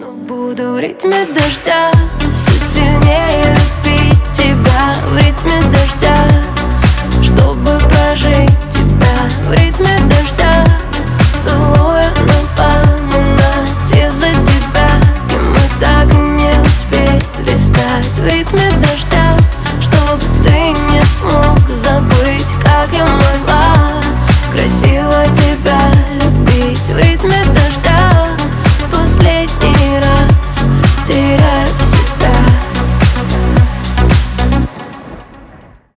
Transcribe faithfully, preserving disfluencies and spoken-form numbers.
Буду в ритме дождя все сильнее любить тебя. В ритме дождя, чтобы прожить тебя. В ритме дождя, целуя напоминать из-за тебя. И мы так и не успели стать. В ритме дождя, чтобы ты не смог забыть, как я могла красиво тебя любить. В ритме дождя.